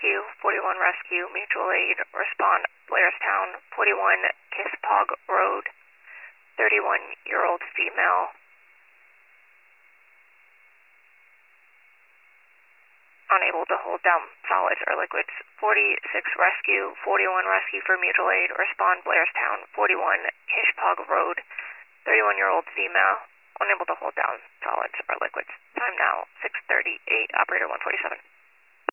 Rescue, 41 Rescue, Mutual Aid, respond Blairstown, 41 Kispog Road, 31-year-old female, unable to hold down solids or liquids. 46 Rescue, 41 Rescue for Mutual Aid, respond Blairstown, 41 Kispog Road, 31-year-old female, unable to hold down solids or liquids. Time now, 6:38, operator 147.